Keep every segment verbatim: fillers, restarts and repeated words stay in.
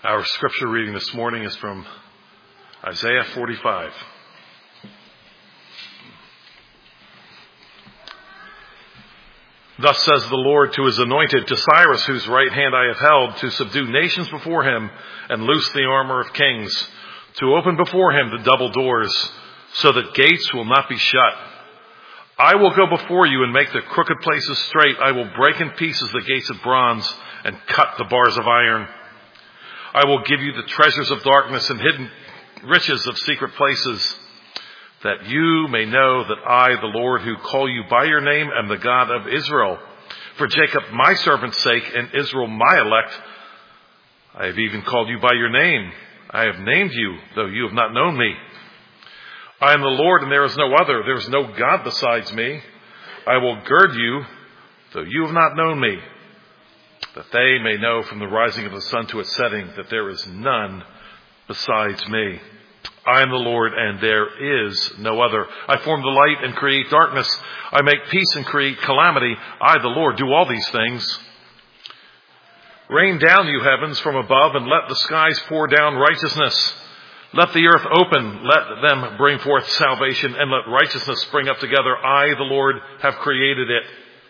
Our scripture reading this morning is from Isaiah forty-five. Thus says the Lord to his anointed, to Cyrus, whose right hand I have held, to subdue nations before him and loose the armor of kings, to open before him the double doors, so that gates will not be shut. I will go before you and make the crooked places straight. I will break in pieces the gates of bronze and cut the bars of iron. I will give you the treasures of darkness and hidden riches of secret places, that you may know that I, the Lord, who call you by your name, am the God of Israel. For Jacob, my servant's sake, and Israel, my elect, I have even called you by your name. I have named you, though you have not known me. I am the Lord, and there is no other. There is no God besides me. I will gird you, though you have not known me, that they may know from the rising of the sun to its setting that there is none besides me. I am the Lord, and there is no other. I form the light and create darkness. I make peace and create calamity. I, the Lord, do all these things. Rain down, you heavens, from above, and let the skies pour down righteousness. Let the earth open. Let them bring forth salvation, and let righteousness spring up together. I, the Lord, have created it.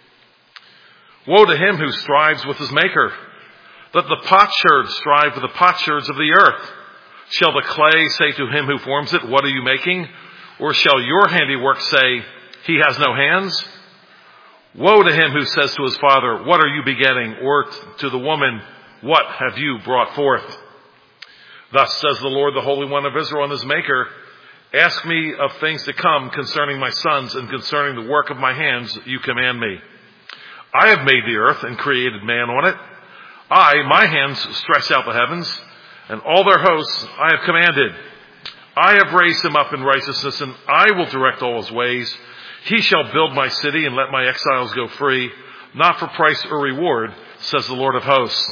Woe to him who strives with his maker. Let the potsherds strive with the potsherds of the earth. Shall the clay say to him who forms it, what are you making? Or shall your handiwork say, he has no hands? Woe to him who says to his father, what are you begetting? Or to the woman, what have you brought forth? Thus says the Lord, the Holy One of Israel and his maker, ask me of things to come concerning my sons, and concerning the work of my hands you command me. I have made the earth and created man on it. I, my hands, stretched out the heavens, and all their hosts I have commanded. I have raised him up in righteousness, and I will direct all his ways. He shall build my city and let my exiles go free, not for price or reward, says the Lord of hosts.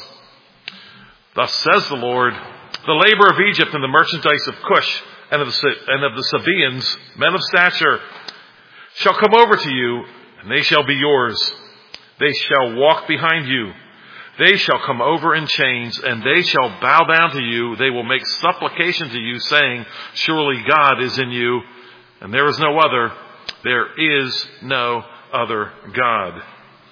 Thus says the Lord, the labor of Egypt and the merchandise of Cush and of the, and of the Sabaeans, men of stature, shall come over to you, and they shall be yours. They shall walk behind you. They shall come over in chains, and they shall bow down to you. They will make supplication to you, saying, surely God is in you, and there is no other. There is no other God.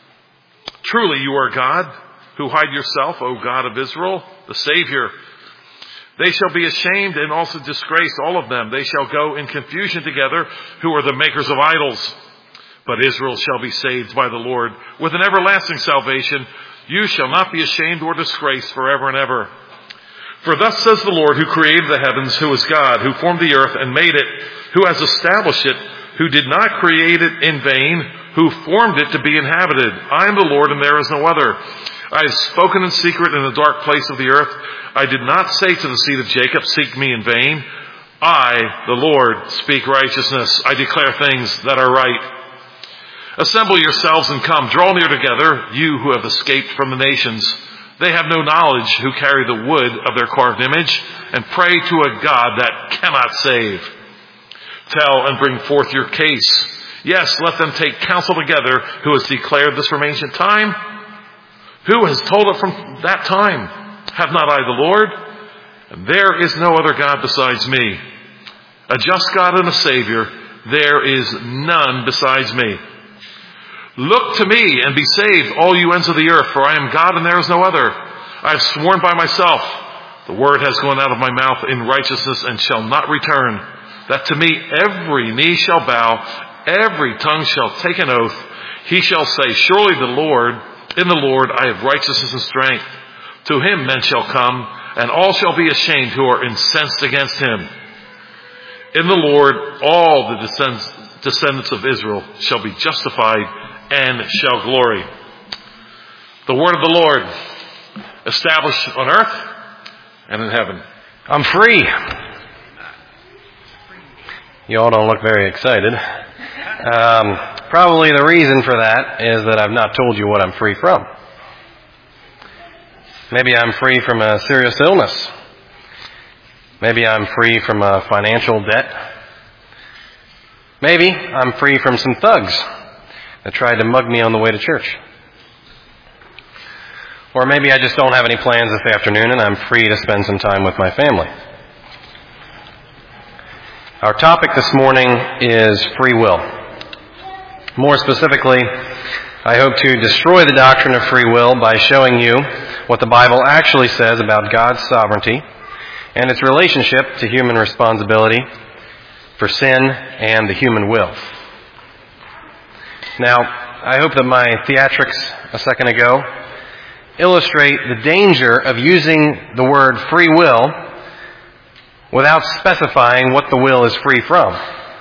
Truly you are God, who hide yourself, O God of Israel, the Savior. They shall be ashamed and also disgraced, all of them. They shall go in confusion together, who are the makers of idols. But Israel shall be saved by the Lord with an everlasting salvation. You shall not be ashamed or disgraced forever and ever. For thus says the Lord, who created the heavens, who is God, who formed the earth and made it, who has established it, who did not create it in vain, who formed it to be inhabited. I am the Lord, and there is no other. I have spoken in secret in the dark place of the earth. I did not say to the seed of Jacob, seek me in vain. I, the Lord, speak righteousness. I declare things that are right. Assemble yourselves and come, draw near together, you who have escaped from the nations. They have no knowledge who carry the wood of their carved image and pray to a God that cannot save. Tell and bring forth your case. Yes, let them take counsel together. Who has declared this from ancient time? Who has told it from that time? Have not I the Lord? And there is no other God besides me. A just God and a Savior. There is none besides me. Look to me and be saved, all you ends of the earth, for I am God and there is no other. I have sworn by myself, the word has gone out of my mouth in righteousness and shall not return, that to me every knee shall bow, every tongue shall take an oath. He shall say, surely the Lord, in the Lord I have righteousness and strength. To him men shall come, and all shall be ashamed who are incensed against him. In the Lord all the descendants, descendants of Israel shall be justified and shall glory. The word of the Lord, established on earth and in heaven. I'm free. You all don't look very excited. Um, probably the reason for that is that I've not told you what I'm free from. Maybe I'm free from a serious illness. Maybe I'm free from a financial debt. Maybe I'm free from some thugs that tried to mug me on the way to church. Or maybe I just don't have any plans this afternoon and I'm free to spend some time with my family. Our topic this morning is free will. More specifically, I hope to destroy the doctrine of free will by showing you what the Bible actually says about God's sovereignty and its relationship to human responsibility for sin and the human will. Now, I hope that my theatrics a second ago illustrate the danger of using the word free will without specifying what the will is free from.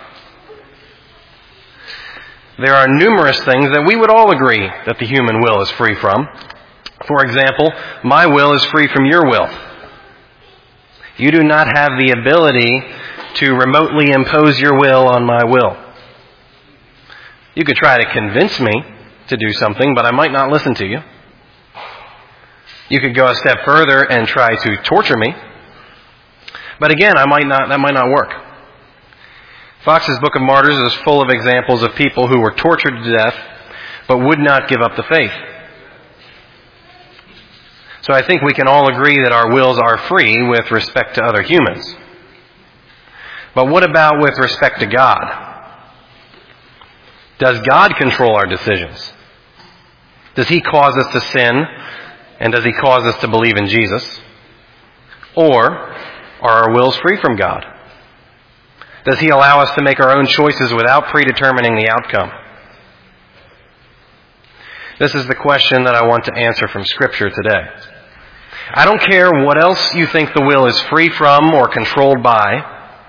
There are numerous things that we would all agree that the human will is free from. For example, my will is free from your will. You do not have the ability to remotely impose your will on my will. You could try to convince me to do something, but I might not listen to you. You could go a step further and try to torture me. But again, I might not, that might not work. Fox's Book of Martyrs is full of examples of people who were tortured to death, but would not give up the faith. So I think we can all agree that our wills are free with respect to other humans. But what about with respect to God? Does God control our decisions? Does He cause us to sin? And does He cause us to believe in Jesus? Or are our wills free from God? Does He allow us to make our own choices without predetermining the outcome? This is the question that I want to answer from Scripture today. I don't care what else you think the will is free from or controlled by.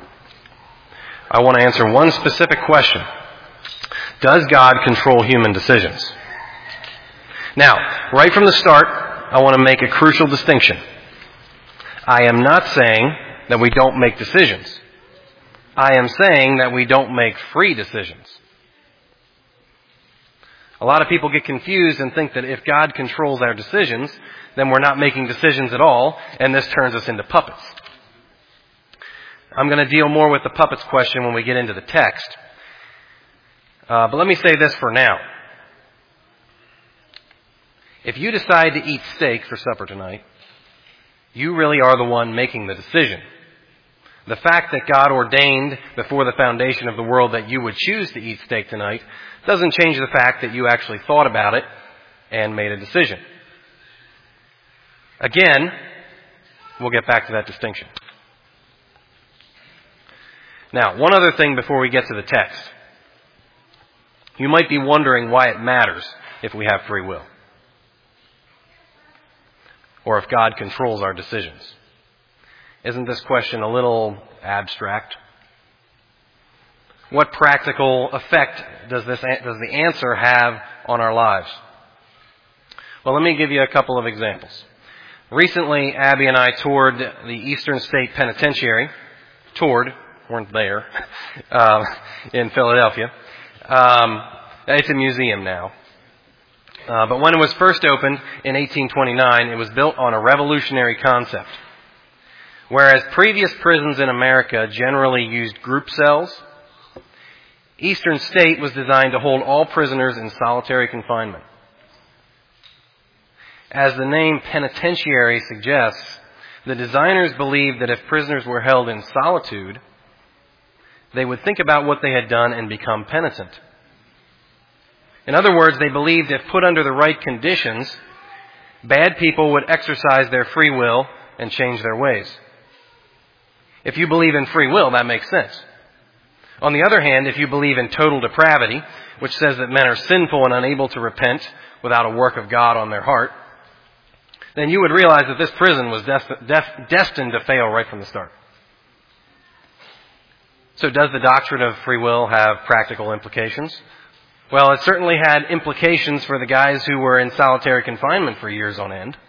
I want to answer one specific question. Does God control human decisions? Now, right from the start, I want to make a crucial distinction. I am not saying that we don't make decisions. I am saying that we don't make free decisions. A lot of people get confused and think that if God controls our decisions, then we're not making decisions at all, and this turns us into puppets. I'm going to deal more with the puppets question when we get into the text. Uh, but let me say this for now. If you decide to eat steak for supper tonight, you really are the one making the decision. The fact that God ordained before the foundation of the world that you would choose to eat steak tonight doesn't change the fact that you actually thought about it and made a decision. Again, we'll get back to that distinction. Now, one other thing before we get to the text. You might be wondering why it matters if we have free will, or if God controls our decisions. Isn't this question a little abstract? What practical effect does this does the answer have on our lives? Well, let me give you a couple of examples. Recently, Abby and I toured the Eastern State Penitentiary. Toured, weren't there, uh, in Philadelphia. Um, it's a museum now. Uh, but when it was first opened in eighteen twenty-nine, it was built on a revolutionary concept. Whereas previous prisons in America generally used group cells, Eastern State was designed to hold all prisoners in solitary confinement. As the name penitentiary suggests, the designers believed that if prisoners were held in solitude, they would think about what they had done and become penitent. In other words, they believed if put under the right conditions, bad people would exercise their free will and change their ways. If you believe in free will, that makes sense. On the other hand, if you believe in total depravity, which says that men are sinful and unable to repent without a work of God on their heart, then you would realize that this prison was dest- def- destined to fail right from the start. So does the doctrine of free will have practical implications? Well, it certainly had implications for the guys who were in solitary confinement for years on end.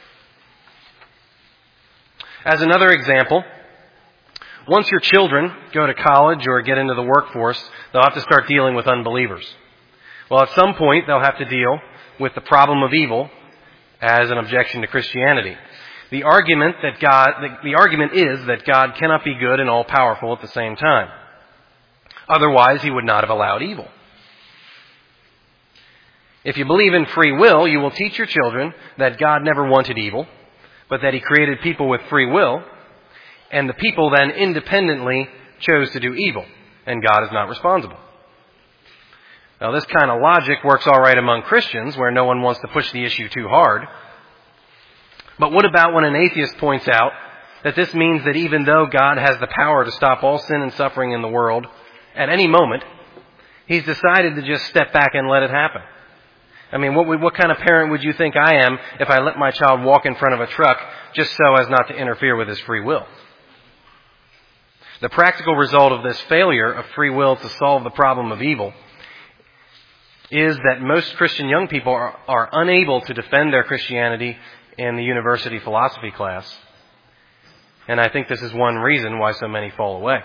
As another example, once your children go to college or get into the workforce, they'll have to start dealing with unbelievers. Well, at some point, they'll have to deal with the problem of evil as an objection to Christianity. The argument that God, the, the argument is that God cannot be good and all-powerful at the same time. Otherwise, He would not have allowed evil. If you believe in free will, you will teach your children that God never wanted evil, but that He created people with free will, and the people then independently chose to do evil, and God is not responsible. Now, this kind of logic works all right among Christians, where no one wants to push the issue too hard. But what about when an atheist points out that this means that even though God has the power to stop all sin and suffering in the world at any moment, He's decided to just step back and let it happen? I mean, what, what kind of parent would you think I am if I let my child walk in front of a truck just so as not to interfere with his free will? The practical result of this failure of free will to solve the problem of evil is that most Christian young people are, are unable to defend their Christianity in the university philosophy class. And I think this is one reason why so many fall away.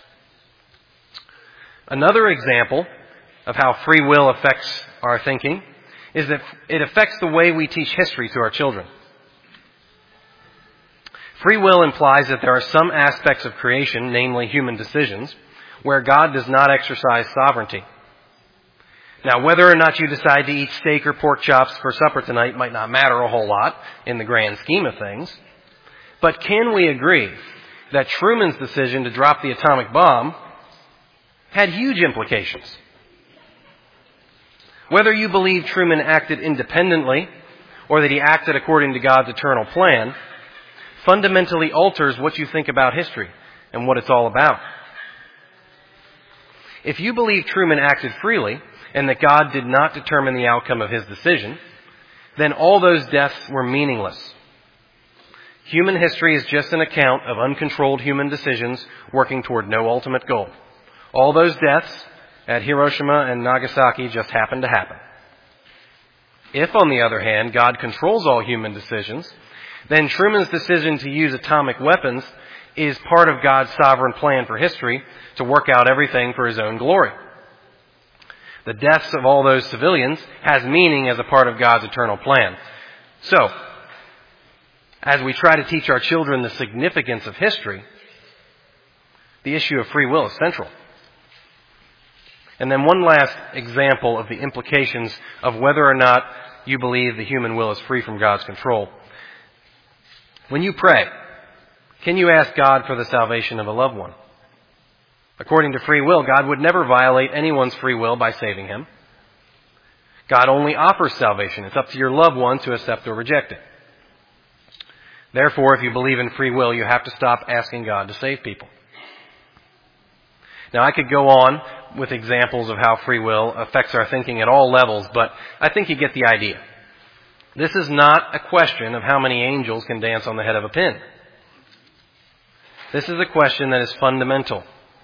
Another example of how free will affects our thinking is that it affects the way we teach history to our children. Free will implies that there are some aspects of creation, namely human decisions, where God does not exercise sovereignty. Now, whether or not you decide to eat steak or pork chops for supper tonight might not matter a whole lot in the grand scheme of things. But can we agree that Truman's decision to drop the atomic bomb had huge implications? Whether you believe Truman acted independently or that he acted according to God's eternal plan fundamentally alters what you think about history and what it's all about. If you believe Truman acted freely and that God did not determine the outcome of his decision, then all those deaths were meaningless. Human history is just an account of uncontrolled human decisions working toward no ultimate goal. All those deaths at Hiroshima and Nagasaki just happened to happen. If, on the other hand, God controls all human decisions, then Truman's decision to use atomic weapons is part of God's sovereign plan for history to work out everything for His own glory. The deaths of all those civilians has meaning as a part of God's eternal plan. So, as we try to teach our children the significance of history, the issue of free will is central. And then one last example of the implications of whether or not you believe the human will is free from God's control. When you pray, can you ask God for the salvation of a loved one? According to free will, God would never violate anyone's free will by saving him. God only offers salvation. It's up to your loved one to accept or reject it. Therefore, if you believe in free will, you have to stop asking God to save people. Now, I could go on with examples of how free will affects our thinking at all levels, but I think you get the idea. This is not a question of how many angels can dance on the head of a pin. This is a question that is fundamental.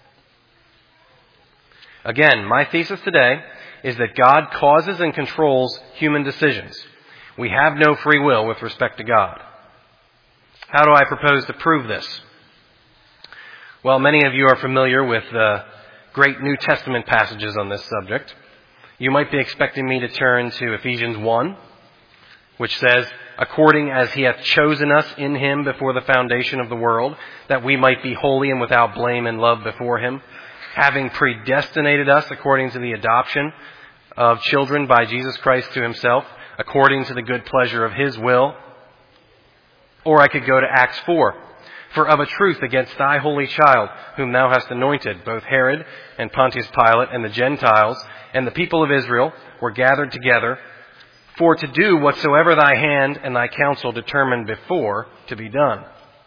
Again, my thesis today is that God causes and controls human decisions. We have no free will with respect to God. How do I propose to prove this? Well, many of you are familiar with the great New Testament passages on this subject. You might be expecting me to turn to Ephesians one, which says, according as He hath chosen us in Him before the foundation of the world, that we might be holy and without blame in love before Him, having predestinated us according to the adoption of children by Jesus Christ to Himself, according to the good pleasure of His will. Or I could go to Acts four. For of a truth against thy holy child, whom thou hast anointed, both Herod and Pontius Pilate and the Gentiles and the people of Israel were gathered together, for to do whatsoever thy hand and thy counsel determined before to be done.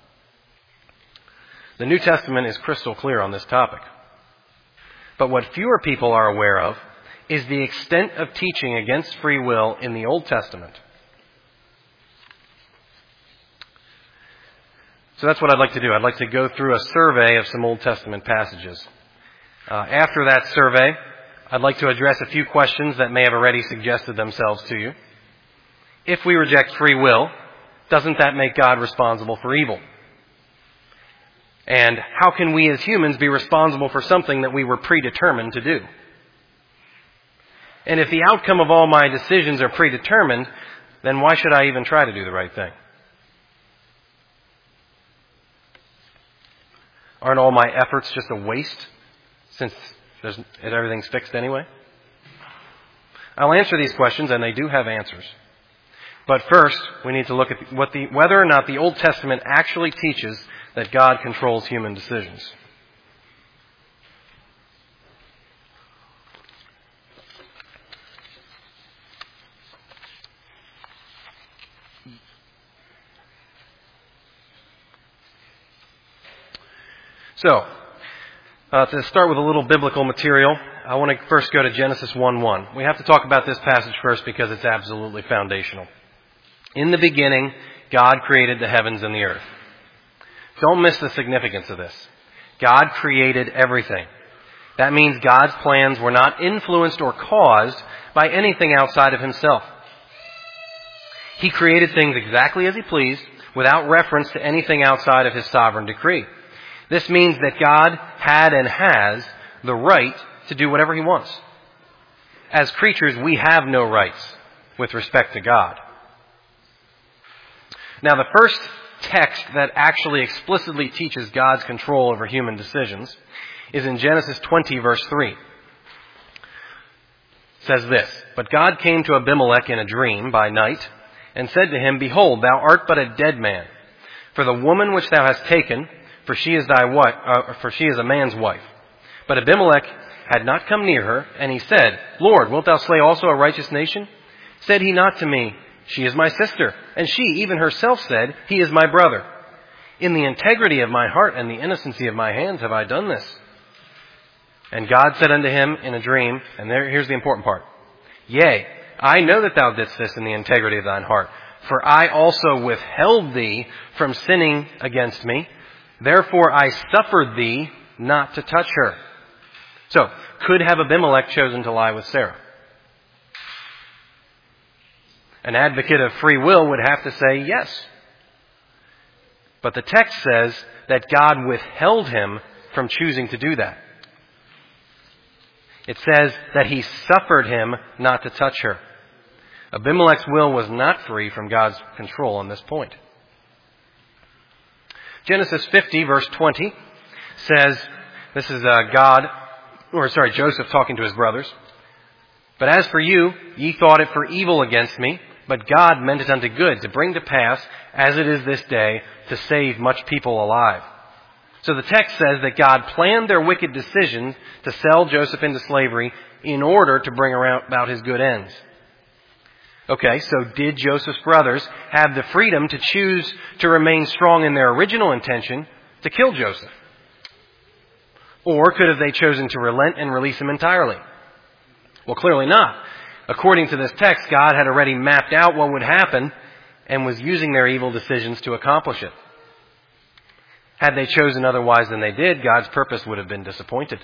The New Testament is crystal clear on this topic. But what fewer people are aware of is the extent of teaching against free will in the Old Testament. So that's what I'd like to do. I'd like to go through a survey of some Old Testament passages. Uh, after that survey, I'd like to address a few questions that may have already suggested themselves to you. If we reject free will, doesn't that make God responsible for evil? And how can we as humans be responsible for something that we were predetermined to do? And if the outcome of all my decisions are predetermined, then why should I even try to do the right thing? Aren't all my efforts just a waste since there's, everything's fixed anyway? I'll answer these questions, and they do have answers. But first, we need to look at what the, whether or not the Old Testament actually teaches that God controls human decisions. So, uh, to start with a little biblical material, I want to first go to Genesis one one. We have to talk about this passage first because it's absolutely foundational. In the beginning, God created the heavens and the earth. Don't miss the significance of this. God created everything. That means God's plans were not influenced or caused by anything outside of himself. He created things exactly as he pleased, without reference to anything outside of his sovereign decree. This means that God had and has the right to do whatever he wants. As creatures, we have no rights with respect to God. Now, the first text that actually explicitly teaches God's control over human decisions is in Genesis twenty, verse three. It says this, "But God came to Abimelech in a dream by night and said to him, Behold, thou art but a dead man. For the woman which thou hast taken, for she is thy wife, uh, for she is a man's wife. But Abimelech had not come near her, and he said, Lord, wilt thou slay also a righteous nation? Said he not to me, She is my sister. And she, even herself, said, He is my brother. In the integrity of my heart and the innocency of my hands have I done this. And God said unto him in a dream," and there, here's the important part, "Yea, I know that thou didst this in the integrity of thine heart, for I also withheld thee from sinning against me. Therefore I suffered thee not to touch her." So, could have Abimelech chosen to lie with Sarah? An advocate of free will would have to say yes. But the text says that God withheld him from choosing to do that. It says that he suffered him not to touch her. Abimelech's will was not free from God's control on this point. Genesis fifty, verse twenty, says, this is uh, God, or sorry, Joseph talking to his brothers. "But as for you, ye thought it for evil against me, but God meant it unto good, to bring to pass, as it is this day, to save much people alive." So the text says that God planned their wicked decision to sell Joseph into slavery in order to bring about his good ends. Okay, so did Joseph's brothers have the freedom to choose to remain strong in their original intention to kill Joseph? Or could have they chosen to relent and release him entirely? Well, clearly not. According to this text, God had already mapped out what would happen and was using their evil decisions to accomplish it. Had they chosen otherwise than they did, God's purpose would have been disappointed.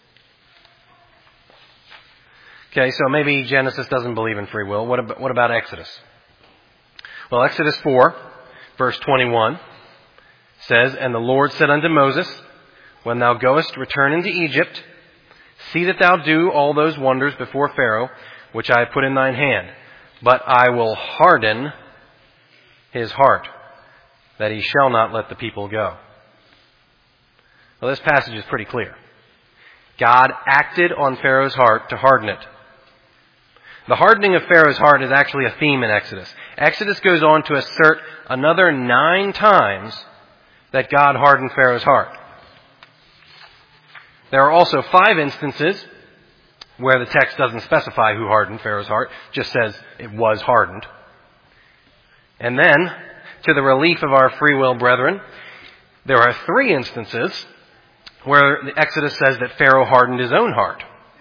Okay, so maybe Genesis doesn't believe in free will. What about, what about Exodus? Well, Exodus four, verse twenty-one says, "And the Lord said unto Moses, When thou goest, return into Egypt. See that thou do all those wonders before Pharaoh, which I have put in thine hand. But I will harden his heart, that he shall not let the people go." Well, this passage is pretty clear. God acted on Pharaoh's heart to harden it. The hardening of Pharaoh's heart is actually a theme in Exodus. Exodus goes on to assert another nine times that God hardened Pharaoh's heart. There are also five instances where the text doesn't specify who hardened Pharaoh's heart, just says it was hardened. And then, to the relief of our free will brethren, there are three instances where the Exodus says that Pharaoh hardened his own heart.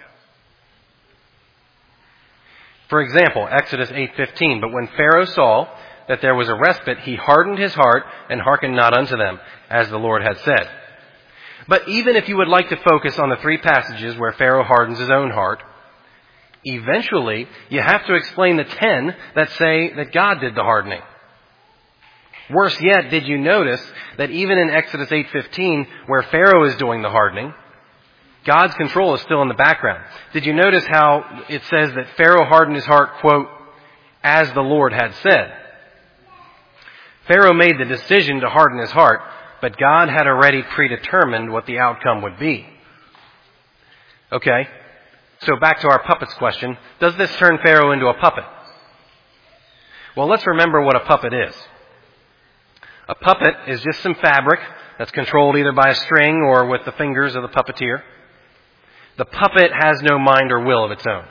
For example, Exodus eight fifteen, "But when Pharaoh saw that there was a respite, he hardened his heart and hearkened not unto them, as the Lord had said." But even if you would like to focus on the three passages where Pharaoh hardens his own heart, eventually you have to explain the ten that say that God did the hardening. Worse yet, did you notice that even in Exodus eight fifteen, where Pharaoh is doing the hardening, God's control is still in the background? Did you notice how it says that Pharaoh hardened his heart, quote, "as the Lord had said"? Pharaoh made the decision to harden his heart, but God had already predetermined what the outcome would be. Okay, So back to our puppets question. Does this turn Pharaoh into a puppet? Well, let's remember what a puppet is. A puppet is just some fabric that's controlled either by a string or with the fingers of the puppeteer. The puppet has no mind or will of its own.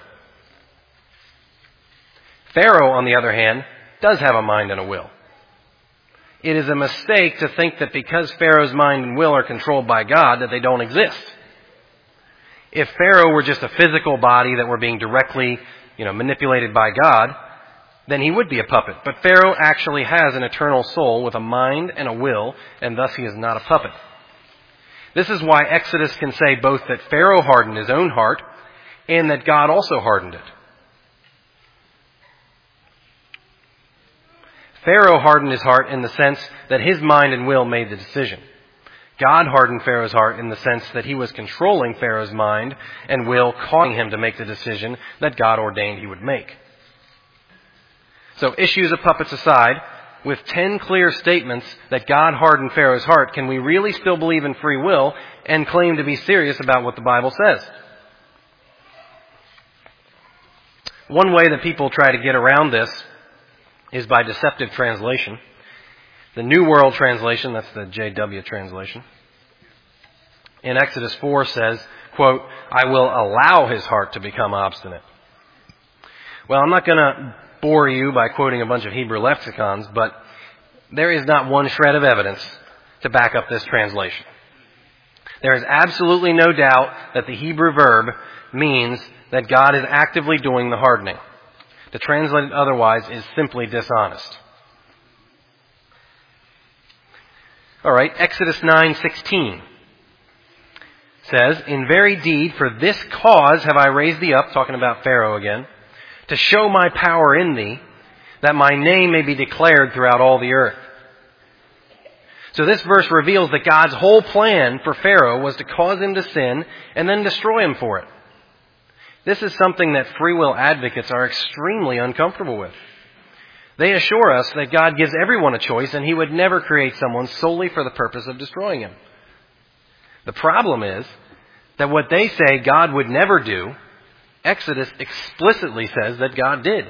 Pharaoh, on the other hand, does have a mind and a will. It is a mistake to think that because Pharaoh's mind and will are controlled by God, that they don't exist. If Pharaoh were just a physical body that were being directly, you know, manipulated by God, then he would be a puppet. But Pharaoh actually has an eternal soul with a mind and a will, and thus he is not a puppet. This is why Exodus can say both that Pharaoh hardened his own heart and that God also hardened it. Pharaoh hardened his heart in the sense that his mind and will made the decision. God hardened Pharaoh's heart in the sense that he was controlling Pharaoh's mind and will, causing him to make the decision that God ordained he would make. So issues of puppets aside, with ten clear statements that God hardened Pharaoh's heart, can we really still believe in free will and claim to be serious about what the Bible says? One way that people try to get around this is by deceptive translation. The New World Translation, that's the J W translation, in Exodus four says, quote, "I will allow his heart to become obstinate." Well, I'm not going to bore you by quoting a bunch of Hebrew lexicons, but there is not one shred of evidence to back up this translation. There is absolutely no doubt that the Hebrew verb means that God is actively doing the hardening. To translate it otherwise is simply dishonest. All right, Exodus nine sixteen says, "In very deed, for this cause have I raised thee up," talking about Pharaoh again, "to show my power in thee, that my name may be declared throughout all the earth." So this verse reveals that God's whole plan for Pharaoh was to cause him to sin and then destroy him for it. This is something that free will advocates are extremely uncomfortable with. They assure us that God gives everyone a choice and he would never create someone solely for the purpose of destroying him. The problem is that what they say God would never do, Exodus explicitly says that God did.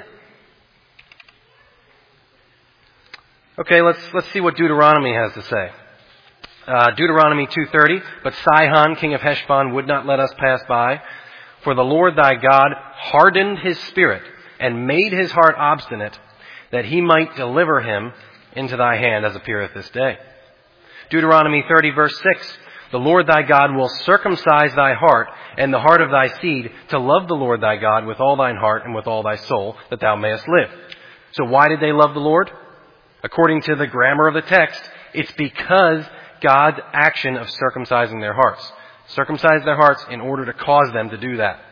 Okay, let's let's see what Deuteronomy has to say. Uh, Deuteronomy two thirty, "But Sihon, king of Heshbon, would not let us pass by. For the Lord thy God hardened his spirit and made his heart obstinate, that he might deliver him into thy hand, as appeareth this day." Deuteronomy thirty, verse six, "The Lord thy God will circumcise thy heart and the heart of thy seed to love the Lord thy God with all thine heart and with all thy soul, that thou mayest live." So why did they love the Lord? According to the grammar of the text, it's because God's action of circumcising their hearts. Circumcise their hearts in order to cause them to do that.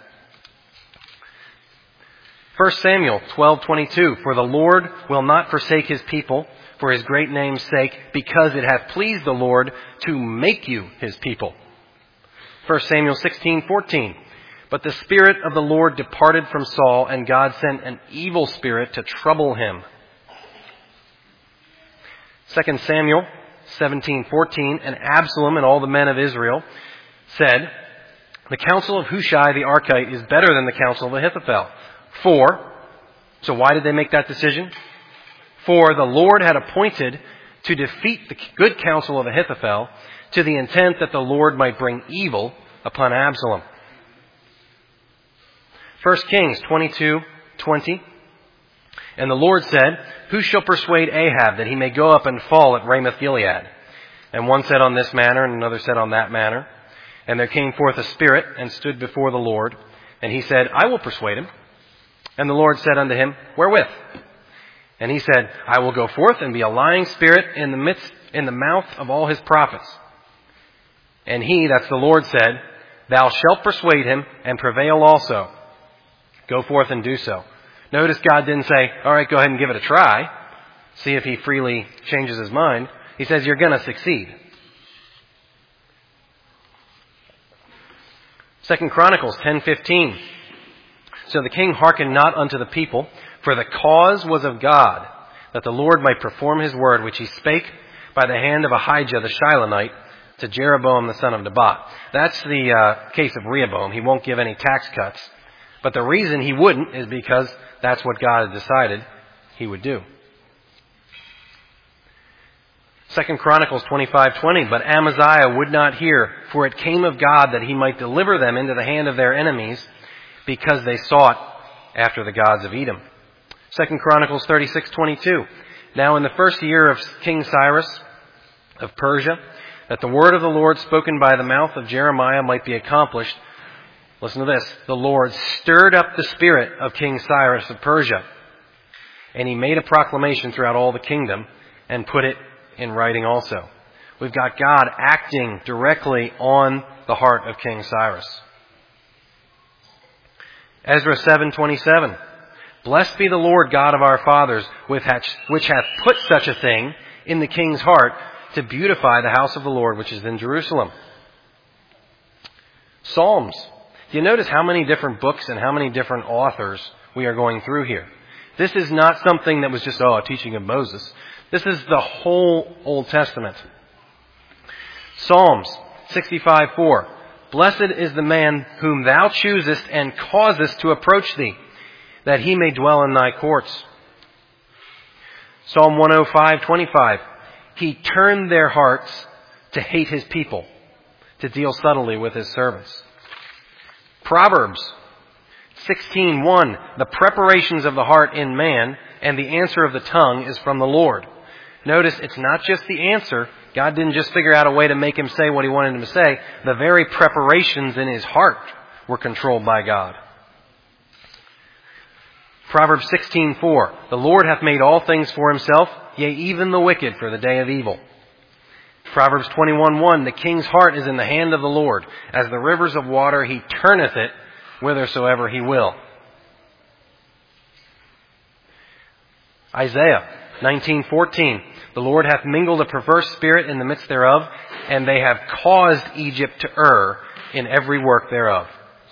First Samuel twelve twenty-two, "For the Lord will not forsake his people for his great name's sake, because it hath pleased the Lord to make you his people." First Samuel sixteen fourteen, "But the Spirit of the Lord departed from Saul, and God sent an evil spirit to trouble him." Second Samuel seventeen fourteen, "And Absalom and all the men of Israel said, the counsel of Hushai the Archite is better than the counsel of Ahithophel. For," so why did they make that decision? "For the Lord had appointed to defeat the good counsel of Ahithophel, to the intent that the Lord might bring evil upon Absalom." First Kings twenty-two twenty, "And the Lord said, Who shall persuade Ahab that he may go up and fall at Ramoth Gilead? And one said on this manner, and another said on that manner. And there came forth a spirit, and stood before the Lord. And he said, I will persuade him. And the Lord said unto him, Wherewith? And he said, I will go forth and be a lying spirit in the midst, in the mouth of all his prophets. And he, that's the Lord, said, Thou shalt persuade him, and prevail also. Go forth and do so. Notice God didn't say, all right, go ahead and give it a try. See if he freely changes his mind. He says, you're going to succeed. Second Chronicles ten fifteen. So the king hearkened not unto the people, for the cause was of God, that the Lord might perform his word, which he spake by the hand of Ahijah the Shilonite, to Jeroboam the son of Nebat. That's the uh, case of Rehoboam. He won't give any tax cuts. But the reason he wouldn't is because that's what God had decided he would do. Second Chronicles twenty-five twenty, but Amaziah would not hear, for it came of God that he might deliver them into the hand of their enemies, because they sought after the gods of Edom. Second Chronicles thirty-six twenty-two, now in the first year of King Cyrus of Persia, that the word of the Lord spoken by the mouth of Jeremiah might be accomplished. Listen to this. The Lord stirred up the spirit of King Cyrus of Persia, and he made a proclamation throughout all the kingdom and put it in writing also. We've got God acting directly on the heart of King Cyrus. Ezra seven twenty-seven. Blessed be the Lord God of our fathers, which hath put such a thing in the king's heart to beautify the house of the Lord which is in Jerusalem. Psalms. Do you notice how many different books and how many different authors we are going through here? This is not something that was just, oh, a teaching of Moses. This is the whole Old Testament. Psalms sixty-five four. Blessed is the man whom thou choosest and causest to approach thee, that he may dwell in thy courts. Psalm one oh five twenty-five. He turned their hearts to hate his people, to deal subtly with his servants. Proverbs sixteen one. The preparations of the heart in man, and the answer of the tongue is from the Lord. Notice it's not just the answer. God didn't just figure out a way to make him say what he wanted him to say. The very preparations in his heart were controlled by God. Proverbs sixteen four. The Lord hath made all things for himself, yea, even the wicked for the day of evil. Proverbs twenty-one one. The king's heart is in the hand of the Lord. As the rivers of water, he turneth it whithersoever he will. Isaiah nineteen fourteen. The Lord hath mingled a perverse spirit in the midst thereof, and they have caused Egypt to err in every work thereof.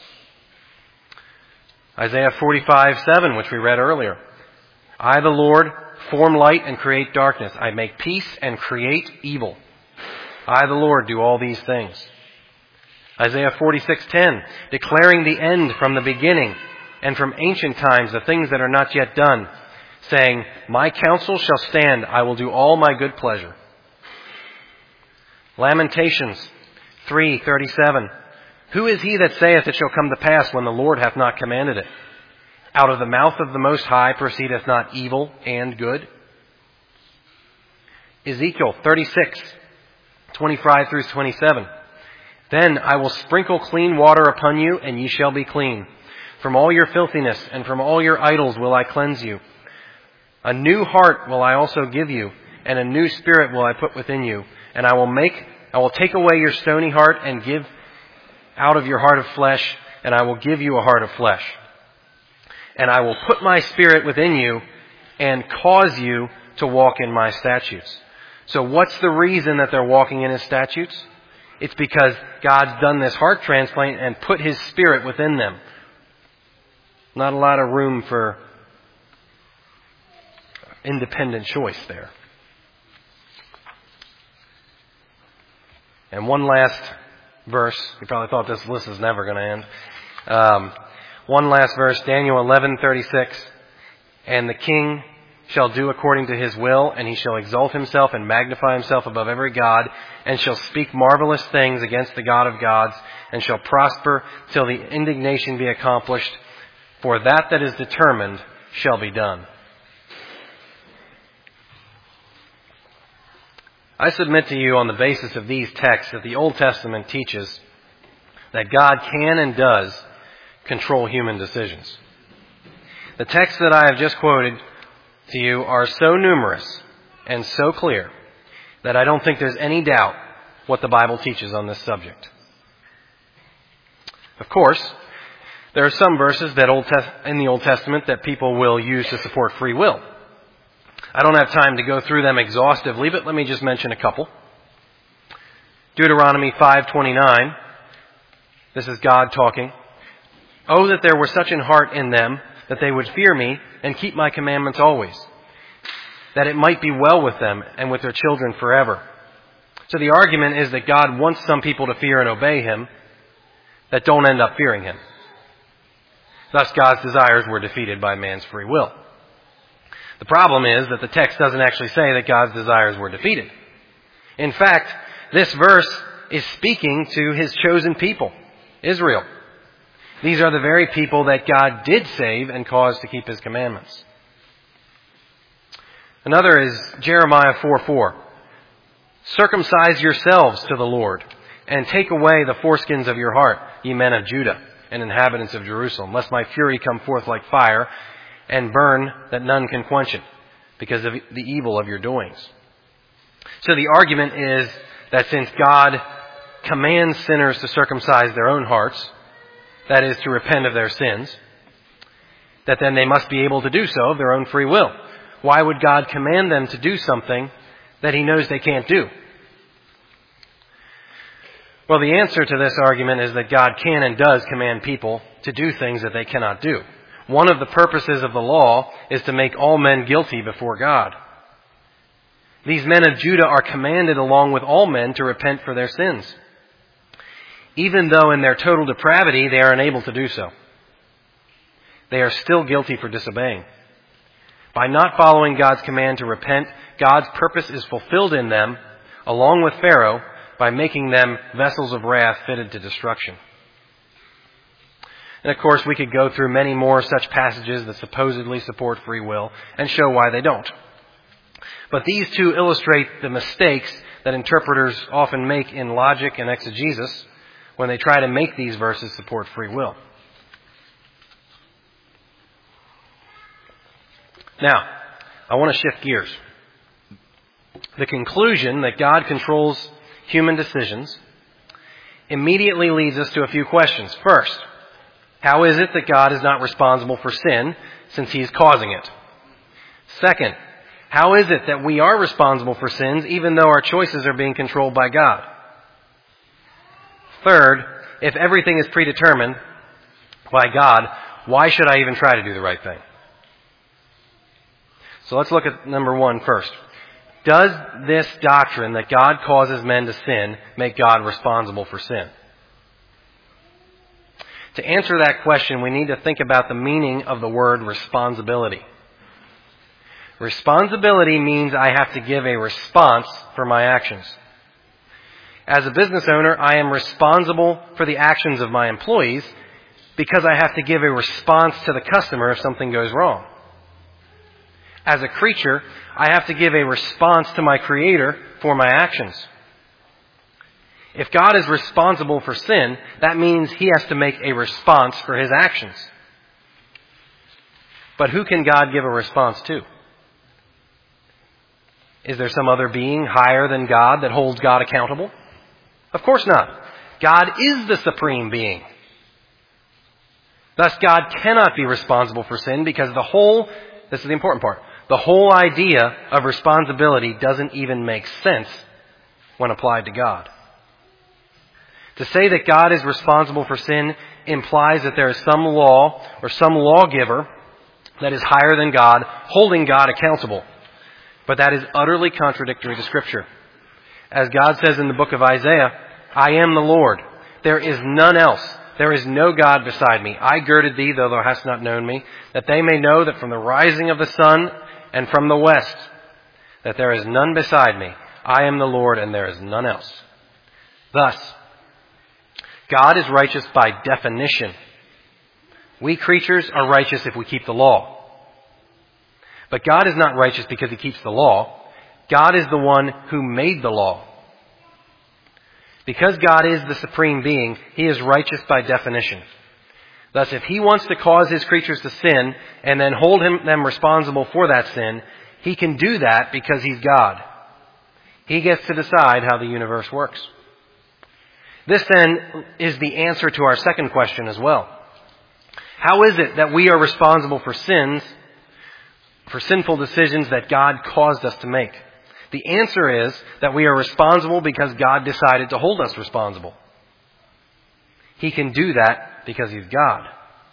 Isaiah forty-five seven, which we read earlier. I, the Lord, form light and create darkness. I make peace and create evil. I, the Lord, do all these things. Isaiah forty-six ten, declaring the end from the beginning, and from ancient times the things that are not yet done, saying, my counsel shall stand, I will do all my good pleasure. Lamentations three thirty-seven. Who is he that saith it shall come to pass when the Lord hath not commanded it? Out of the mouth of the Most High proceedeth not evil and good? Ezekiel thirty-six twenty-five through twenty-seven. Then I will sprinkle clean water upon you, and ye shall be clean. From all your filthiness and from all your idols will I cleanse you. A new heart will I also give you, and a new spirit will I put within you. And I will make, I will take away your stony heart and give out of your heart of flesh, and I will give you a heart of flesh. And I will put my spirit within you and cause you to walk in my statutes. So what's the reason that they're walking in his statutes? It's because God's done this heart transplant and put his spirit within them. Not a lot of room for independent choice there. And one last verse. You probably thought this list is never going to end. Um, one last verse, Daniel eleven thirty-six. And the king shall do according to his will, and he shall exalt himself and magnify himself above every god, and shall speak marvelous things against the God of gods, and shall prosper till the indignation be accomplished. For that that is determined shall be done. I submit to you on the basis of these texts that the Old Testament teaches that God can and does control human decisions. The texts that I have just quoted to you are so numerous and so clear that I don't think there's any doubt what the Bible teaches on this subject. Of course, there are some verses that Old Test- in the Old Testament that people will use to support free will. I don't have time to go through them exhaustively, but let me just mention a couple. Deuteronomy five twenty-nine. This is God talking. Oh, that there were such an heart in them that they would fear me and keep my commandments always, that it might be well with them and with their children forever. So the argument is that God wants some people to fear and obey Him that don't end up fearing Him. Thus, God's desires were defeated by man's free will. The problem is that the text doesn't actually say that God's desires were defeated. In fact, this verse is speaking to His chosen people, Israel. These are the very people that God did save and cause to keep His commandments. Another is Jeremiah four four. Circumcise yourselves to the Lord, and take away the foreskins of your heart, ye men of Judah and inhabitants of Jerusalem, lest my fury come forth like fire, and burn that none can quench it, because of the evil of your doings. So the argument is that since God commands sinners to circumcise their own hearts, that is, to repent of their sins, that then they must be able to do so of their own free will. Why would God command them to do something that He knows they can't do? Well, the answer to this argument is that God can and does command people to do things that they cannot do. One of the purposes of the law is to make all men guilty before God. These men of Judah are commanded along with all men to repent for their sins, even though in their total depravity they are unable to do so. They are still guilty for disobeying. By not following God's command to repent, God's purpose is fulfilled in them, along with Pharaoh, by making them vessels of wrath fitted to destruction. And of course, we could go through many more such passages that supposedly support free will and show why they don't. But these two illustrate the mistakes that interpreters often make in logic and exegesis when they try to make these verses support free will. Now, I want to shift gears. The conclusion that God controls human decisions immediately leads us to a few questions. First, how is it that God is not responsible for sin since He is causing it? Second, how is it that we are responsible for sins even though our choices are being controlled by God? Third, if everything is predetermined by God, why should I even try to do the right thing? So let's look at number one first. Does this doctrine that God causes men to sin make God responsible for sin? To answer that question, we need to think about the meaning of the word responsibility. Responsibility means I have to give a response for my actions. As a business owner, I am responsible for the actions of my employees because I have to give a response to the customer if something goes wrong. As a creature, I have to give a response to my Creator for my actions. If God is responsible for sin, that means He has to make a response for His actions. But who can God give a response to? Is there some other being higher than God that holds God accountable? Of course not. God is the supreme being. Thus, God cannot be responsible for sin because the whole, this is the important part, the whole idea of responsibility doesn't even make sense when applied to God. To say that God is responsible for sin implies that there is some law or some lawgiver that is higher than God, holding God accountable. But that is utterly contradictory to Scripture. As God says in the book of Isaiah, I am the Lord. There is none else. There is no God beside me. I girded thee, though thou hast not known me, that they may know that from the rising of the sun and from the west, that there is none beside me. I am the Lord, and there is none else. Thus, God is righteous by definition. We creatures are righteous if we keep the law. But God is not righteous because He keeps the law. God is the one who made the law. Because God is the supreme being, He is righteous by definition. Thus, if He wants to cause His creatures to sin and then hold him, them responsible for that sin, He can do that because He's God. He gets to decide how the universe works. This then is the answer to our second question as well. How is it that we are responsible for sins, for sinful decisions that God caused us to make? The answer is that we are responsible because God decided to hold us responsible. He can do that because He's God.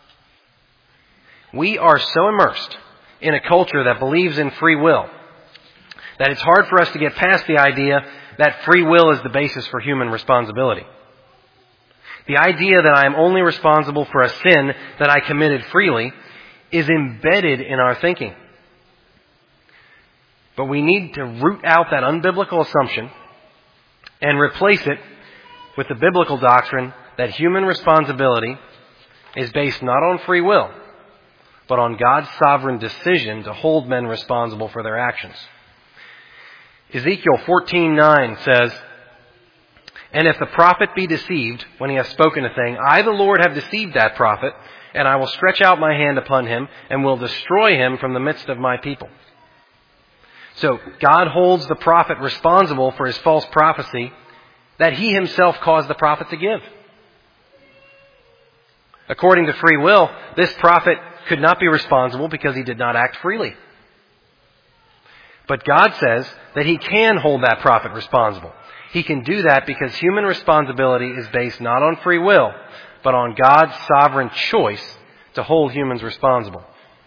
We are so immersed in a culture that believes in free will that it's hard for us to get past the idea that free will is the basis for human responsibility. The idea that I am only responsible for a sin that I committed freely is embedded in our thinking. But we need to root out that unbiblical assumption and replace it with the biblical doctrine that human responsibility is based not on free will, but on God's sovereign decision to hold men responsible for their actions. Ezekiel fourteen nine says, "And if the prophet be deceived when he hath spoken a thing, I the Lord have deceived that prophet, and I will stretch out my hand upon him, and will destroy him from the midst of my people." So God holds the prophet responsible for his false prophecy that he himself caused the prophet to give. According to free will, this prophet could not be responsible because he did not act freely. But God says that he can hold that prophet responsible. He can do that because human responsibility is based not on free will, but on God's sovereign choice to hold humans responsible.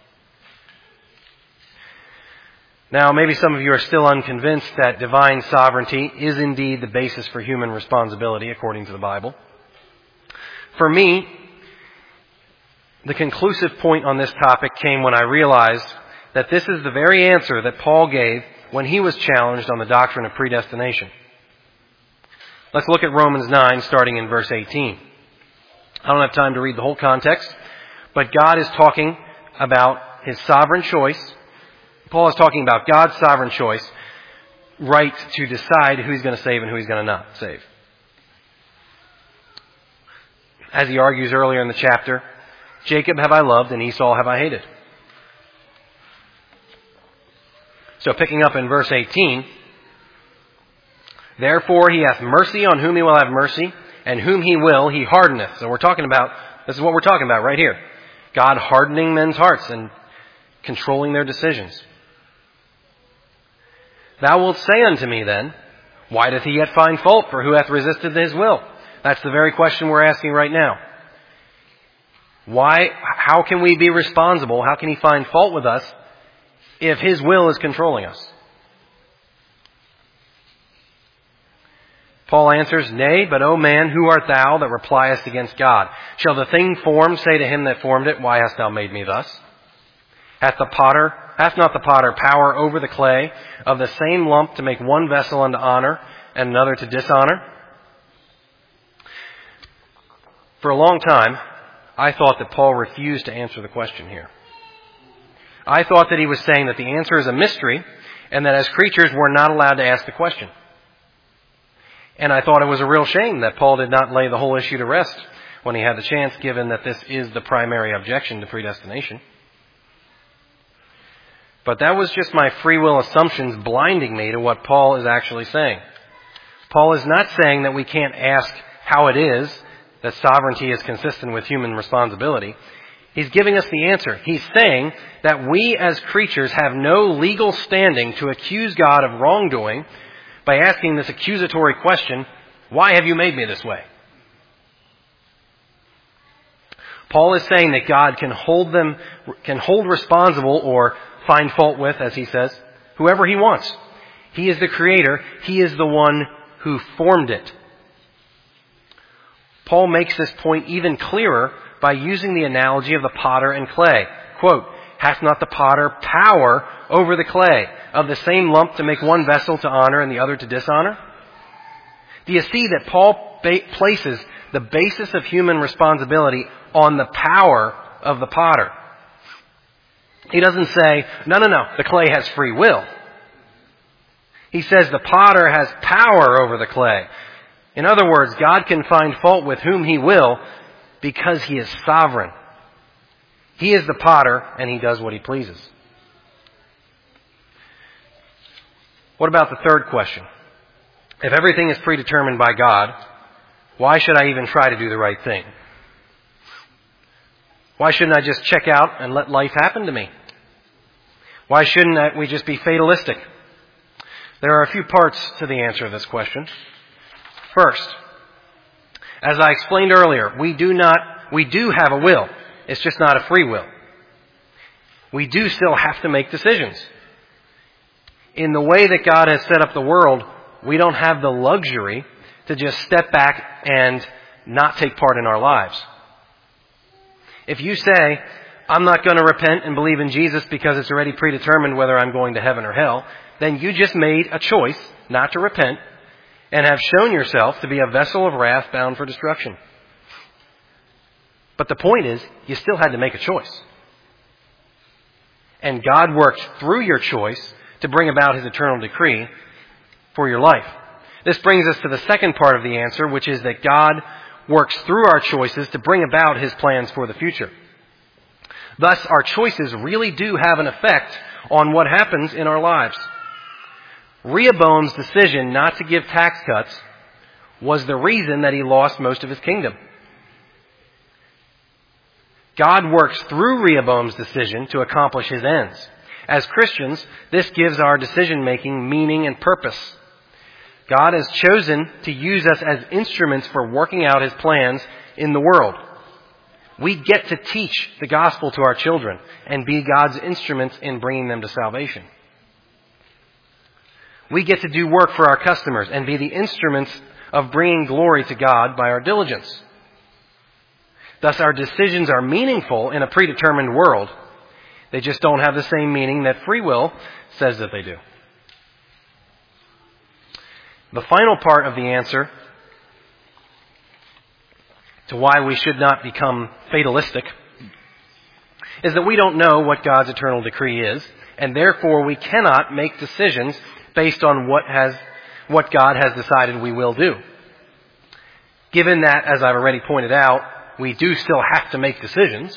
Now, maybe some of you are still unconvinced that divine sovereignty is indeed the basis for human responsibility according to the Bible. For me, the conclusive point on this topic came when I realized that this is the very answer that Paul gave when he was challenged on the doctrine of predestination. Let's look at Romans nine, starting in verse eighteen. I don't have time to read the whole context, but God is talking about his sovereign choice. Paul is talking about God's sovereign choice, right to decide who he's going to save and who he's going to not save. As he argues earlier in the chapter, Jacob have I loved and Esau have I hated. So picking up in verse eighteen, "Therefore he hath mercy on whom he will have mercy, and whom he will he hardeneth." So we're talking about, this is what we're talking about right here. God hardening men's hearts and controlling their decisions. "Thou wilt say unto me then, why doth he yet find fault, for who hath resisted his will?" That's the very question we're asking right now. Why, how can we be responsible? How can he find fault with us if his will is controlling us? Paul answers, "Nay, but O man, who art thou that repliest against God? Shall the thing formed say to him that formed it, Why hast thou made me thus? Hath the potter, hath not the potter power over the clay of the same lump to make one vessel unto honor and another to dishonor?" For a long time, I thought that Paul refused to answer the question here. I thought that he was saying that the answer is a mystery and that as creatures we're not allowed to ask the question. And I thought it was a real shame that Paul did not lay the whole issue to rest when he had the chance, given that this is the primary objection to predestination. But that was just my free will assumptions blinding me to what Paul is actually saying. Paul is not saying that we can't ask how it is that sovereignty is consistent with human responsibility. He's giving us the answer. He's saying that we as creatures have no legal standing to accuse God of wrongdoing by asking this accusatory question, "Why have you made me this way?" Paul is saying that God can hold them, can hold responsible or find fault with, as he says, whoever he wants. He is the creator. He is the one who formed it. Paul makes this point even clearer by using the analogy of the potter and clay. Quote, "Hath not the potter power over the clay of the same lump to make one vessel to honor and the other to dishonor?" Do you see that Paul ba- places the basis of human responsibility on the power of the potter? He doesn't say, no, no, no, the clay has free will. He says the potter has power over the clay. In other words, God can find fault with whom he will because he is sovereign. He is the potter and he does what he pleases. What about the third question? If everything is predetermined by God, why should I even try to do the right thing? Why shouldn't I just check out and let life happen to me? Why shouldn't we just be fatalistic? There are a few parts to the answer to this question. First, as I explained earlier, we do not, we do have a will. It's just not a free will. We do still have to make decisions. In the way that God has set up the world, we don't have the luxury to just step back and not take part in our lives. If you say, I'm not going to repent and believe in Jesus because it's already predetermined whether I'm going to heaven or hell, then you just made a choice not to repent and have shown yourself to be a vessel of wrath bound for destruction. But the point is, you still had to make a choice. And God worked through your choice to bring about His eternal decree for your life. This brings us to the second part of the answer, which is that God works through our choices to bring about His plans for the future. Thus, our choices really do have an effect on what happens in our lives. Rehoboam's decision not to give tax cuts was the reason that he lost most of his kingdom. God works through Rehoboam's decision to accomplish His ends. As Christians, this gives our decision-making meaning and purpose. God has chosen to use us as instruments for working out His plans in the world. We get to teach the gospel to our children and be God's instruments in bringing them to salvation. We get to do work for our customers and be the instruments of bringing glory to God by our diligence. Thus, our decisions are meaningful in a predetermined world. They just don't have the same meaning that free will says that they do. The final part of the answer to why we should not become fatalistic is that we don't know what God's eternal decree is, and therefore we cannot make decisions based on what has, what God has decided we will do. Given that, as I've already pointed out, we do still have to make decisions,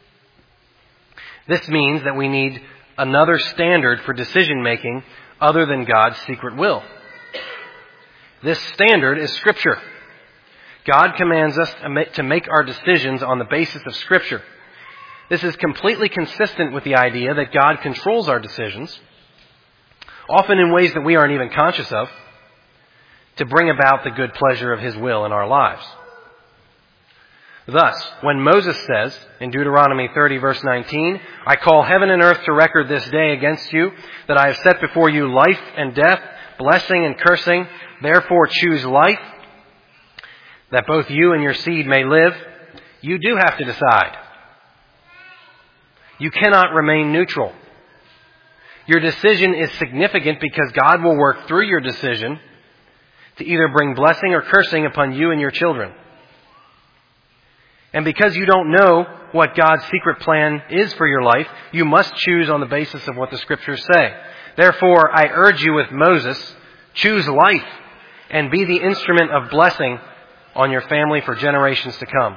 this means that we need another standard for decision making other than God's secret will. This standard is Scripture. God commands us to make our decisions on the basis of Scripture. This is completely consistent with the idea that God controls our decisions, often in ways that we aren't even conscious of, to bring about the good pleasure of His will in our lives. Thus, when Moses says in Deuteronomy thirty, verse nineteen, I call heaven and earth to record this day against you, that I have set before you life and death, blessing and cursing. Therefore choose life, that both you and your seed may live. You do have to decide. You cannot remain neutral. Your decision is significant because God will work through your decision to either bring blessing or cursing upon you and your children. And because you don't know what God's secret plan is for your life, you must choose on the basis of what the Scriptures say. Therefore, I urge you with Moses, choose life and be the instrument of blessing on your family for generations to come.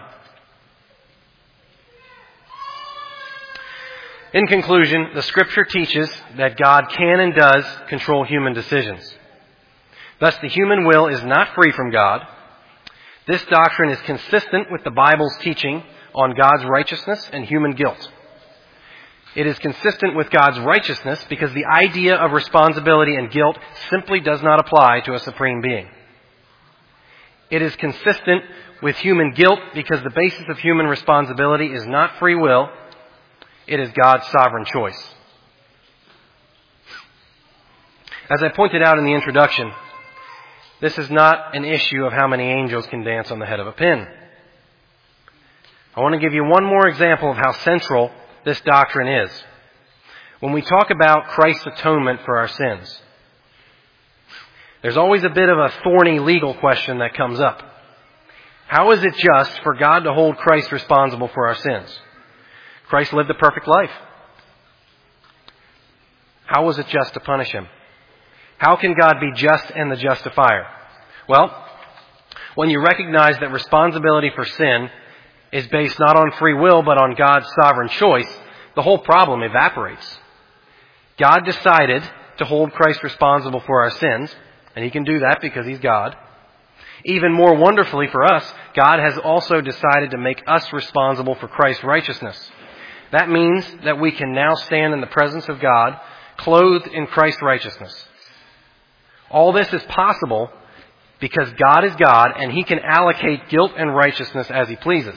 In conclusion, the Scripture teaches that God can and does control human decisions. Thus, the human will is not free from God. This doctrine is consistent with the Bible's teaching on God's righteousness and human guilt. It is consistent with God's righteousness because the idea of responsibility and guilt simply does not apply to a supreme being. It is consistent with human guilt because the basis of human responsibility is not free will. It is God's sovereign choice. As I pointed out in the introduction, this is not an issue of how many angels can dance on the head of a pin. I want to give you one more example of how central this doctrine is. When we talk about Christ's atonement for our sins, there's always a bit of a thorny legal question that comes up. How is it just for God to hold Christ responsible for our sins? Christ lived a perfect life. How was it just to punish Him? How can God be just and the justifier? Well, when you recognize that responsibility for sin is based not on free will but on God's sovereign choice, the whole problem evaporates. God decided to hold Christ responsible for our sins, and He can do that because He's God. Even more wonderfully for us, God has also decided to make us responsible for Christ's righteousness. That means that we can now stand in the presence of God, clothed in Christ's righteousness. All this is possible because God is God and He can allocate guilt and righteousness as He pleases.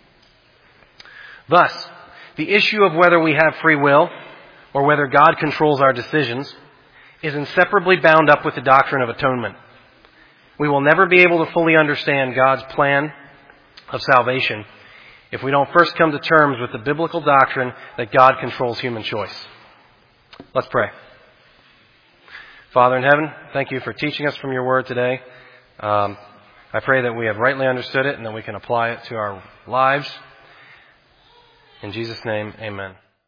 Thus, the issue of whether we have free will or whether God controls our decisions is inseparably bound up with the doctrine of atonement. We will never be able to fully understand God's plan of salvation if we don't first come to terms with the biblical doctrine that God controls human choice. Let's pray. Father in heaven, thank you for teaching us from your word today. Um, I pray that we have rightly understood it and that we can apply it to our lives. In Jesus' name, amen.